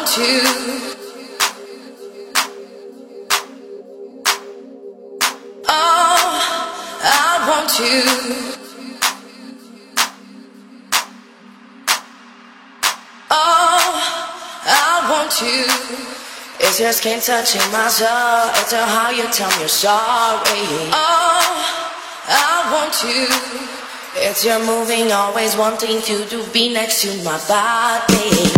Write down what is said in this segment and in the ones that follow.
want you. Oh, I want you. Oh, I want you. It's your skin touching my soul. It's how you tell me you're sorry. Oh, I want you. It's your moving, always wanting to be next to my body.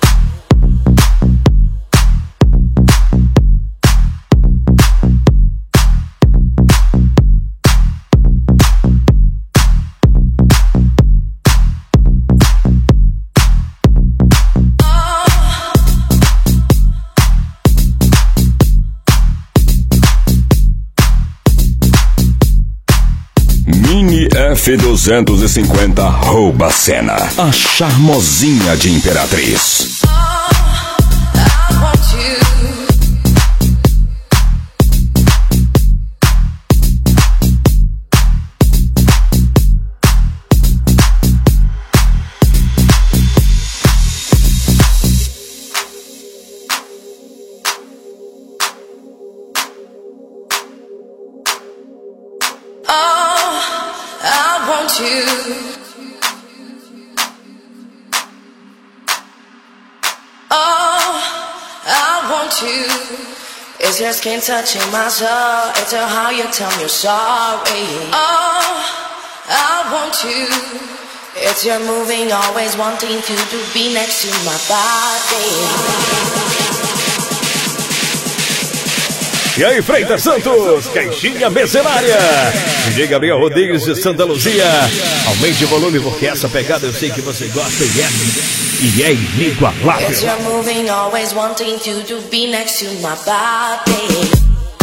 F250 rouba a cena. A charmosinha de Imperatriz. You. Oh, I want you. It's your skin touching my soul. It's how you tell me you're sorry. Oh, I want you. It's your moving, always wanting to be next to my body. E aí, Freitas Santos, caixinha mercenária. DJ Gabriel Rodrigues de Santa Luzia. Aumente o volume porque essa pegada eu sei que você gosta e é inigualável. Yes, you're moving, always wanting to be next to my body.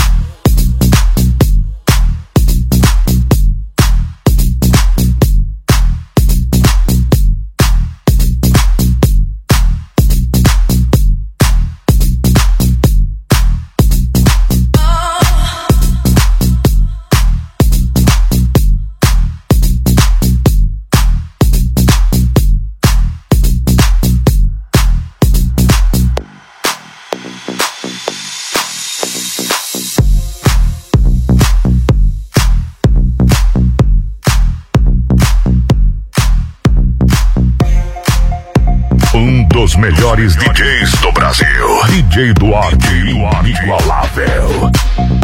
Os melhores DJs do Brasil. DJ Duarte, inigualável.